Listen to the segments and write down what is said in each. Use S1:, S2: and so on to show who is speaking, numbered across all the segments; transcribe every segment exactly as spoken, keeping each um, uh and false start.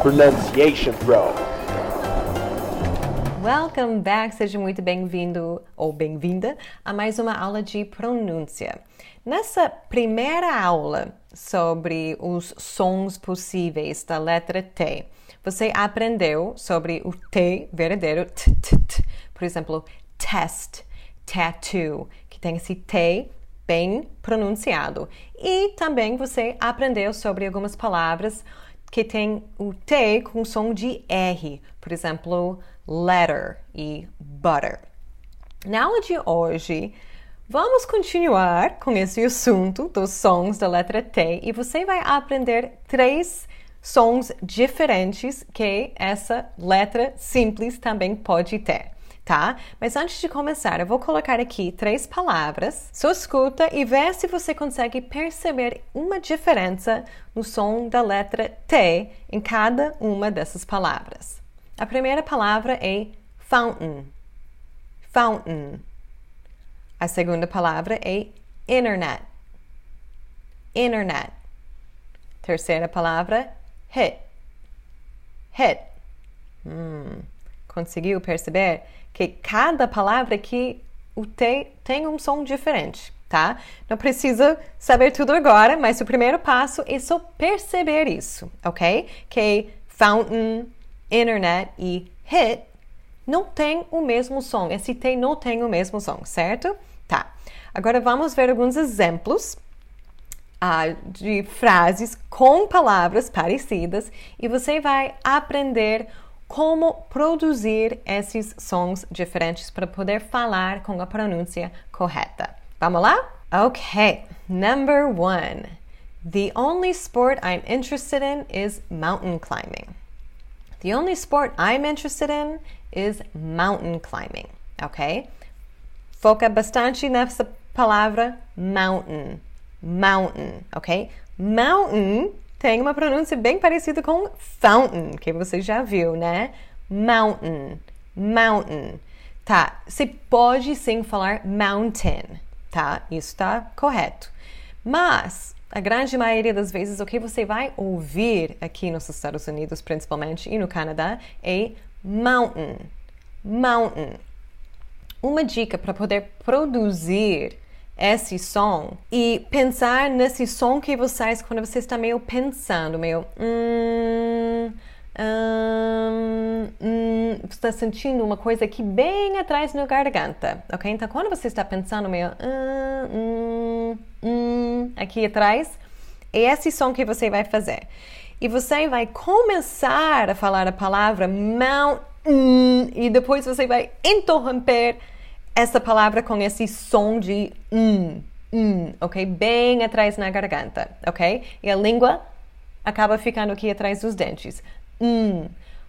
S1: Pronunciation Pro.
S2: Welcome back, seja muito bem-vindo ou bem-vinda a mais uma aula de pronúncia. Nessa primeira aula sobre os sons possíveis da letra T, você aprendeu sobre o T verdadeiro, t, t, t. Por exemplo, test, tattoo, que tem esse T bem pronunciado. E também você aprendeu sobre algumas palavras que tem o T com som de R, por exemplo, letter e butter. Na aula de hoje, vamos continuar com esse assunto dos sons da letra T e você vai aprender três sons diferentes que essa letra simples também pode ter, tá? Mas antes de começar, eu vou colocar aqui três palavras. Só escuta e vê se você consegue perceber uma diferença no som da letra T em cada uma dessas palavras. A primeira palavra é fountain. Fountain. A segunda palavra é internet. Internet. Terceira palavra, hit. Hit. Hum, conseguiu perceber que cada palavra aqui, o T tem um som diferente, tá? Não precisa saber tudo agora, mas o primeiro passo é só perceber isso, ok? Que fountain, internet e hit não tem o mesmo som. Esse T não tem o mesmo som, certo? Tá. Agora vamos ver alguns exemplos uh, de frases com palavras parecidas e você vai aprender como produzir esses sons diferentes para poder falar com a pronúncia correta. Vamos lá? Ok. Number one. The only sport I'm interested in is mountain climbing. The only sport I'm interested in is mountain climbing, ok? Foca bastante nessa palavra mountain, mountain, ok? Mountain tem uma pronúncia bem parecida com fountain, que você já viu, né? Mountain, mountain. Tá, você pode sim falar mountain, tá? Isso tá correto. Mas a grande maioria das vezes, o que você vai ouvir aqui nos Estados Unidos, principalmente, e no Canadá, é mountain. Mountain. Uma dica para poder produzir esse som e pensar nesse som que você faz quando você está meio pensando, meio... Hum, hum, hum, você está sentindo uma coisa aqui bem atrás na garganta, ok? Então, quando você está pensando meio... Hum, hum, hum, aqui atrás, é esse som que você vai fazer. E você vai começar a falar a palavra mountain e depois você vai interromper essa palavra com esse som de um, um, ok? Bem atrás na garganta, ok? E a língua acaba ficando aqui atrás dos dentes. Um,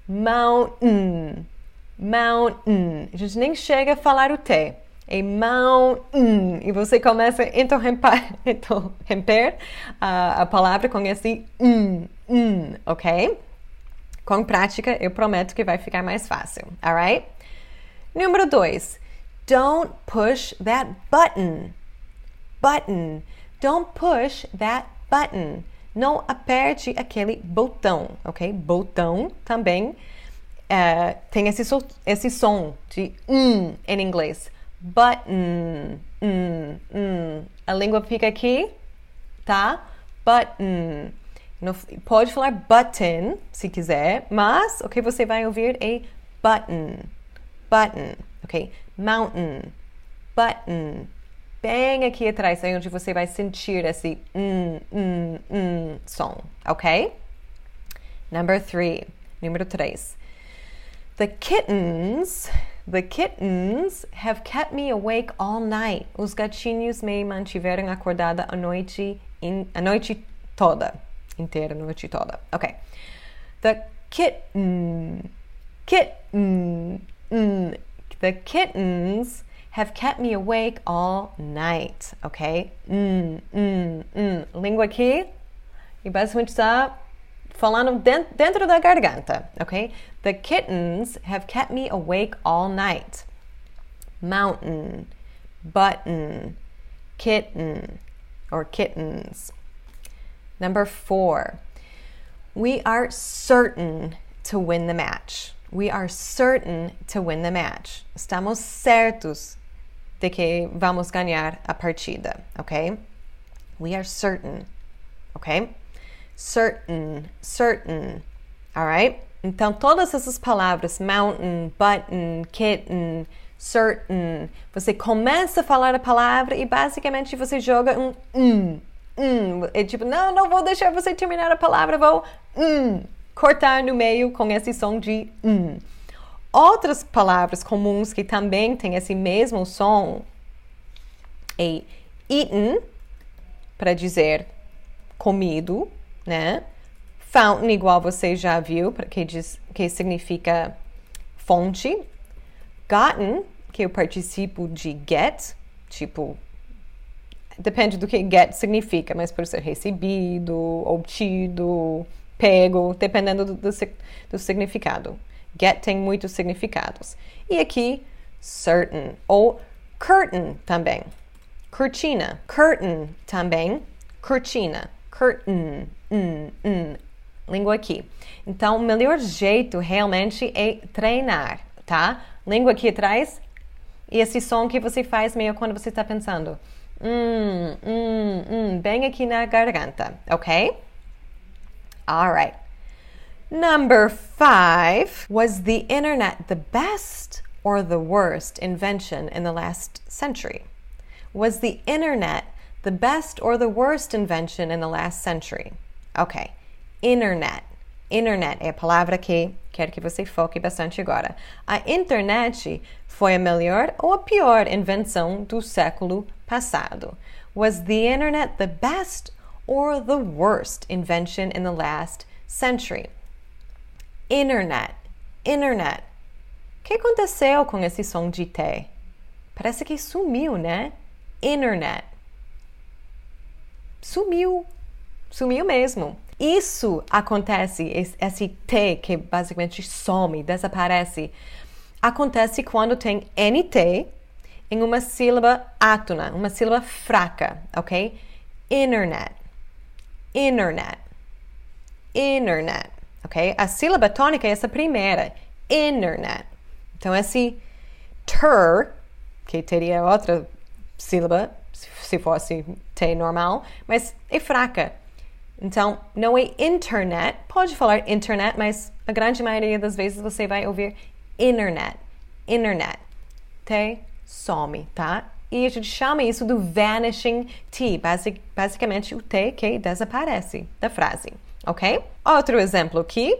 S2: mountain, mountain. A gente nem chega a falar o T. É mountain. E você começa a interromper, interromper a, a palavra com esse um, um, ok? Com prática, eu prometo que vai ficar mais fácil, alright? Número dois. Don't push that button. Button. Don't push that button. Não aperte aquele botão, ok? Botão também uh, tem esse, so, esse som de um em inglês. Button. Um, um. A língua fica aqui, tá? Button. Não, pode falar button se quiser, mas o que você vai ouvir é button. Button, ok? Mountain, button. Bem aqui atrás é onde você vai sentir esse um, um, um som, ok? Number three. Número três. The kittens, the kittens have kept me awake all night. Os gatinhos me mantiveram acordada a noite, in, a noite toda. Inteira, a noite toda. Ok. The kitten, kitten, mm, the kittens have kept me awake all night, ok? Mm, mm, mm. Língua aqui e basicamente está falando dentro, dentro da garganta, ok? The kittens have kept me awake all night. Mountain, button, kitten, or kittens. Number four. We are certain to win the match. We are certain to win the match. Estamos certos de que vamos ganhar a partida, ok? We are certain, ok? Certain, certain, alright? Então, todas essas palavras, mountain, button, kitten, certain, você começa a falar a palavra e basicamente você joga um um, um. É tipo, não, não vou deixar você terminar a palavra, vou um, cortar no meio com esse som de um. Outras palavras comuns que também têm esse mesmo som é eaten, para dizer comido, né? Fountain, igual você já viu, que, diz, que significa fonte. Gotten, que é o participo de get, tipo, depende do que get significa, mas pode ser recebido, obtido, pego, dependendo do, do, do significado. Get tem muitos significados. E aqui, certain, ou curtain também. Cortina, curtain também, cortina, curtain, mm, mm. Língua aqui. Então, o melhor jeito realmente é treinar, tá? Língua aqui atrás e esse som que você faz meio quando você está pensando. Hum, hum, hum, bem aqui na garganta, ok? Alright. Number five. Was the internet the best or the worst invention in the last century? Was the internet the best or the worst invention in the last century? Ok. Internet. Internet é a palavra que quero que você foque bastante agora. A internet foi a melhor ou a pior invenção do século passado? Was the internet the best or the worst invention in the last century? Internet. Internet. O que aconteceu com esse som de T? Parece que sumiu, né? Internet. Sumiu. Sumiu mesmo. Isso acontece, esse T que basicamente some, desaparece, acontece quando tem N T em uma sílaba átona, uma sílaba fraca, ok? Internet. Internet. Internet, ok? A sílaba tônica é essa primeira, internet. Então, esse ter, que teria outra sílaba, se fosse T normal, mas é fraca. Então, não é internet, pode falar internet, mas a grande maioria das vezes você vai ouvir internet, internet. T some, tá? E a gente chama isso do vanishing T, basic, basicamente o T que desaparece da frase, ok? Outro exemplo aqui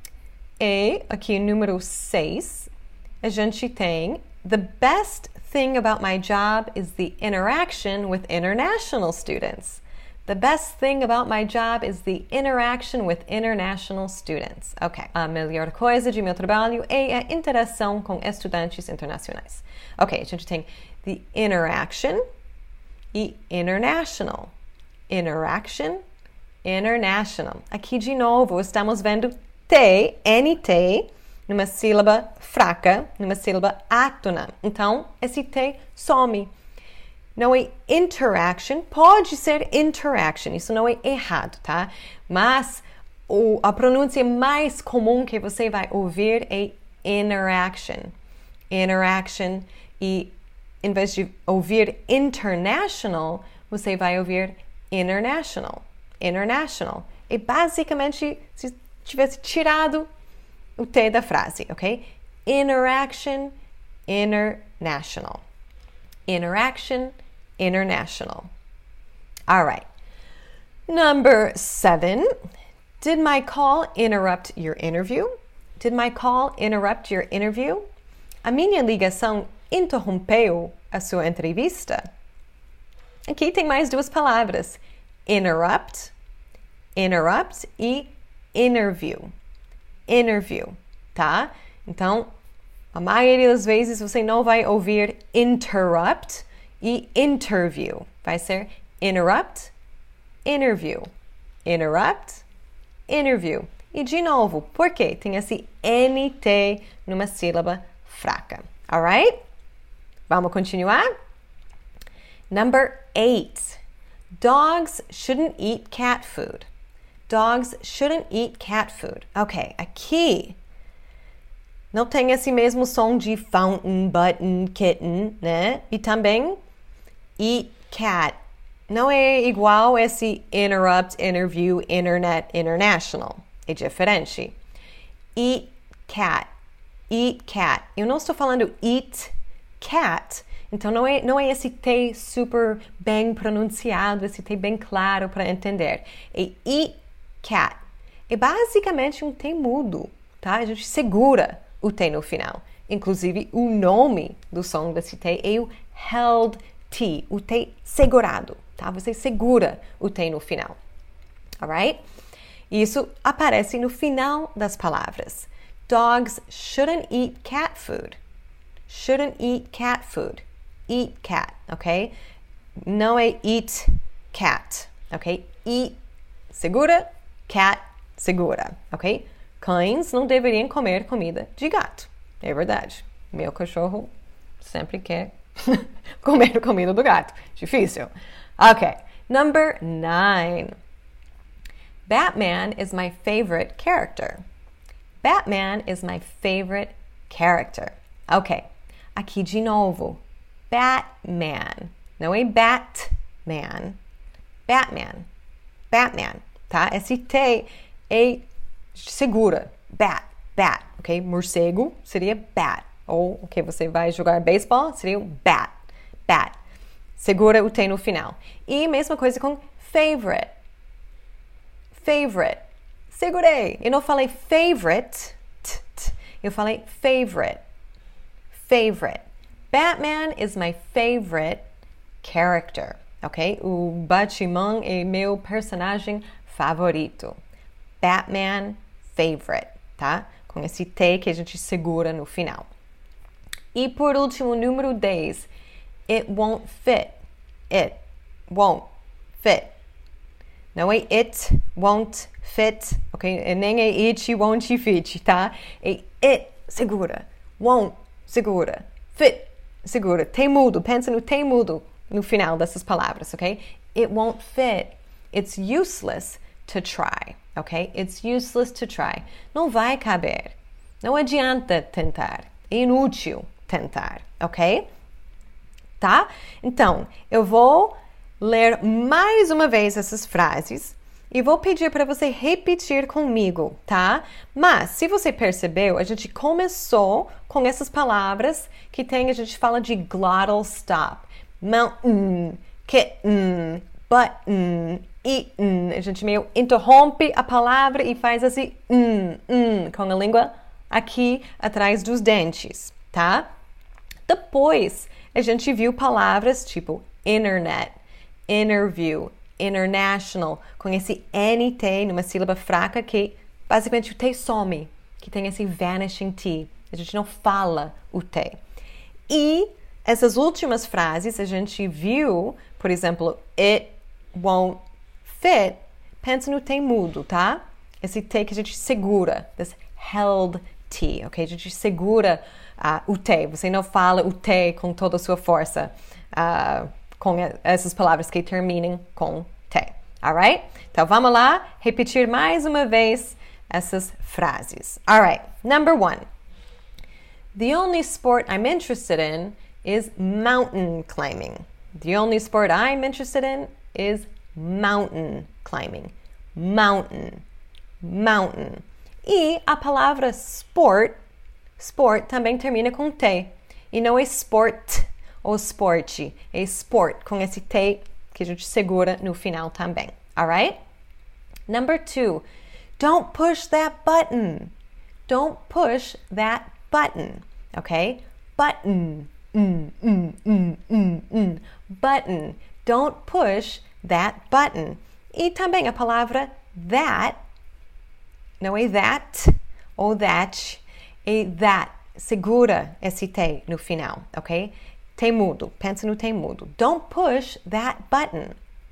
S2: é, aqui número seis, a gente tem: the best thing about my job is the interaction with international students. The best thing about my job is the interaction with international students. Ok. A melhor coisa de meu trabalho é a interação com estudantes internacionais. Ok, a gente tem the interaction e international. Interaction, international. Aqui de novo estamos vendo T, N T, numa sílaba fraca, numa sílaba átona. Então, esse T some. Não é interaction, pode ser interaction, isso não é errado, tá? Mas o, a pronúncia mais comum que você vai ouvir é interaction. Interaction, e em vez de ouvir international, você vai ouvir international. International. E basicamente, se tivesse tirado o T da frase, ok? Interaction, international. Interaction, international. All right. Number seven. Did my call interrupt your interview? Did my call interrupt your interview? A minha ligação interrompeu a sua entrevista? Aqui tem mais duas palavras. Interrupt, interrupt e interview. Interview, tá? Então, a maioria das vezes você não vai ouvir interrupt e interview. Vai ser interrupt, interview. Interrupt, interview. E de novo, por quê? Tem esse N T numa sílaba fraca. Alright? Vamos continuar? Number eight. Dogs shouldn't eat cat food. Dogs shouldn't eat cat food. Ok, aqui não tem esse mesmo som de fountain, button, kitten, né? E também eat cat. Não é igual esse interrupt, interview, internet, international. É diferente. Eat cat. Eat cat. Eu não estou falando eat cat. Então não é, não é esse T super bem pronunciado, esse T bem claro para entender. É eat cat. É basicamente um T mudo, tá? A gente segura o T no final. Inclusive, o nome do som desse T é o held T, o T segurado, tá? Você segura o T no final, alright? Isso aparece no final das palavras. Dogs shouldn't eat cat food. Shouldn't eat cat food. Eat cat, ok? Não é eat cat, ok? Eat, segura, cat, segura, ok? Cães não deveriam comer comida de gato. É verdade. Meu cachorro sempre quer comer comida do gato. Difícil. Ok. Number nine. Batman is my favorite character. Batman is my favorite character. Ok. Aqui de novo. Batman. Não é Batman. Batman. Batman. Tá? Esse T é segura. Bat. Bat. Ok? Morcego seria bat. Ou, ok, você vai jogar beisebol, seria um bat. Bat. Segura o T no final. E mesma coisa com favorite. Favorite. Segurei. Eu não falei favorite. T, t. Eu falei favorite. Favorite. Batman is my favorite character. Ok? O Batman é meu personagem favorito. Batman, favorite. Tá? Com esse T que a gente segura no final. E por último, número dez. It won't fit. It won't fit. Não é it won't fit, ok? Nem é it won't fit, tá? É it, segura. Won't, segura. Fit, segura. T mudo, pensa no T mudo no final dessas palavras, ok? It won't fit. It's useless to try, ok? It's useless to try. Não vai caber. Não adianta tentar. É inútil tentar, ok? Tá? Então, eu vou ler mais uma vez essas frases e vou pedir para você repetir comigo, tá? Mas, se você percebeu, a gente começou com essas palavras que tem, a gente fala de glottal stop. Mountain, kitten, button, eaten. A gente meio interrompe a palavra e faz assim, mm, mm, com a língua aqui atrás dos dentes, tá? Depois, a gente viu palavras tipo internet, interview, international, com esse N T numa sílaba fraca que basicamente o T some, que tem esse vanishing T. A gente não fala o T. E essas últimas frases a gente viu, por exemplo, it won't fit, pensa no T mudo, tá? Esse T que a gente segura, this held T, ok? A gente segura uh, o T, você não fala o T com toda a sua força, uh, com essas palavras que terminem com T, alright? Então vamos lá, repetir mais uma vez essas frases. Alright, number one. The only sport I'm interested in is mountain climbing. The only sport I'm interested in is mountain climbing. Mountain, mountain. E a palavra sport, sport também termina com T. E não é sport ou esporte, é sport, com esse T que a gente segura no final também. Alright? Number two, don't push that button. Don't push that button. Okay? Button. Mm, mm, mm, mm, mm. Button. Don't push that button. E também a palavra that, não é that ou that, é that. Segura esse T no final, ok? T mudo. Pensa no T mudo. Don't push that button.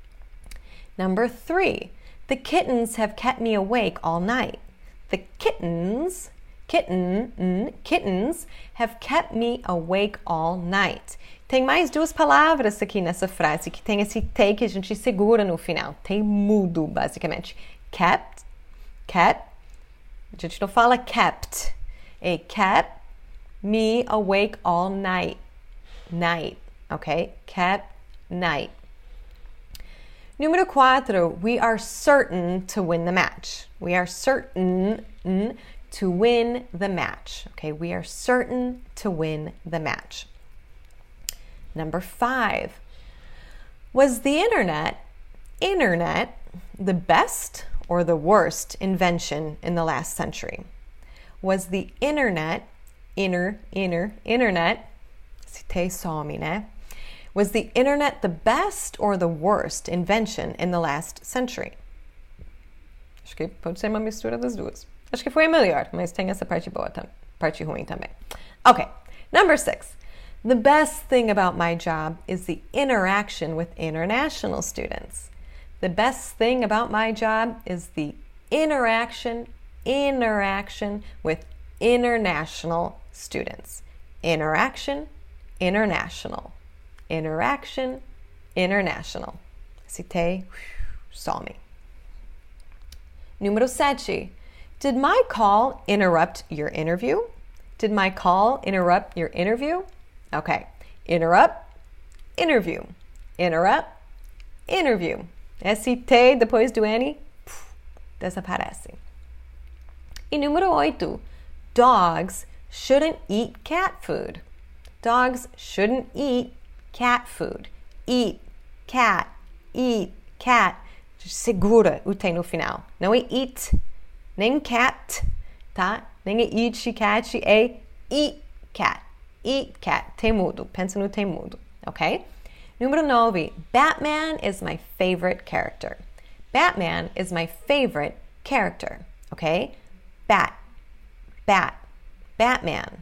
S2: Number three. The kittens have kept me awake all night. The kittens, kitten, mm, kittens have kept me awake all night. Tem mais duas palavras aqui nessa frase que tem esse T que a gente segura no final. T mudo, basicamente. kept, kept. A gente não fala kept. It kept me awake all night. Night, ok? Kept night. Número quatro, we are certain to win the match. We are certain to win the match. Okay, we are certain to win the match. Number five, was the internet, internet, the best or the worst invention in the last century? Was the internet, inner, inner, internet, se te some, né? Was the internet the best or the worst invention in the last century? Acho que pode ser uma mistura das duas. Acho que foi a melhor, mas tem essa parte boa, parte ruim também. Okay, number six. The best thing about my job is the interaction with international students. The best thing about my job is the interaction, interaction with international students. Interaction, international. Interaction, international. Citei, some. Número sete. Did my call interrupt your interview? Did my call interrupt your interview? Okay. Interrupt, interview. Interrupt, interview. S T depois do N, desaparece. E número oito. Dogs shouldn't eat cat food. Dogs shouldn't eat cat food. Eat, cat, eat, cat. Segura o T no final. Não é eat, nem cat, tá? Nem é eat, cat, é eat, cat. Eat, cat. T mudo. Pensa no T mudo, ok? Número nove. Batman is my favorite character. Batman is my favorite character, ok? Bat, bat, Batman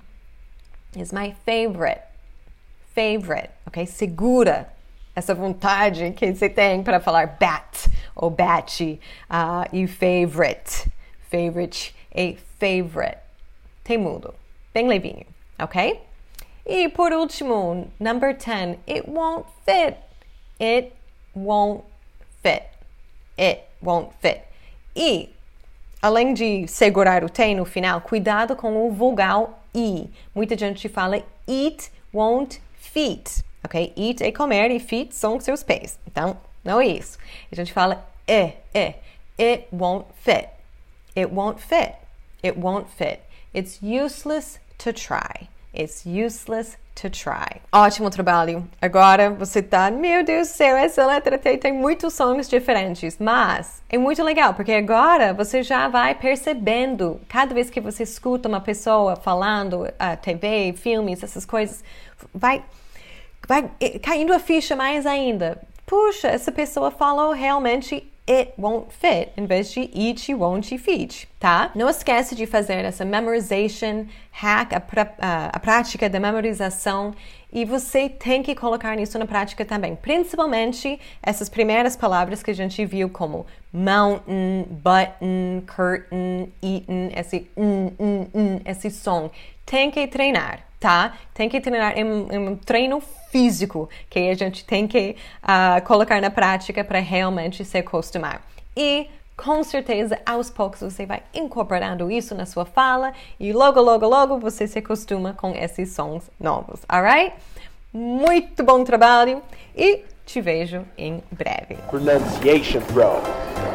S2: is my favorite, favorite, ok? Segura essa vontade que você tem para falar bat ou batchy uh, e favorite, favorite, a favorite. Tem mudo, bem levinho, ok? E por último, number ten, it won't fit. It won't fit. It won't fit. E, além de segurar o T no final, cuidado com o vogal I. Muita gente fala eat won't fit. Ok? Eat é comer e feet são seus pés. Então, não é isso. A gente fala e, e. It won't fit. It won't fit. It won't fit. It's useless to try. It's useless to try. Ótimo trabalho. Agora você tá, meu Deus do céu, essa letra T tem muitos sons diferentes, mas é muito legal, porque agora você já vai percebendo, cada vez que você escuta uma pessoa falando, a T V, filmes, essas coisas, vai, vai caindo a ficha mais ainda. Puxa, essa pessoa falou realmente it won't fit, em vez de it won't fit, tá? Não esquece de fazer essa memorization hack, a, pra, a, a prática da memorização, e você tem que colocar isso na prática também, principalmente essas primeiras palavras que a gente viu como mountain, button, curtain, eaten, esse um, um, um, esse som. Tem que treinar, tá? Tem que treinar em, em um treino físico que a gente tem que uh, colocar na prática para realmente se acostumar. E, com certeza, aos poucos você vai incorporando isso na sua fala e logo, logo, logo você se acostuma com esses sons novos, alright? Muito bom trabalho e te vejo em breve.
S1: Pronunciation Pro.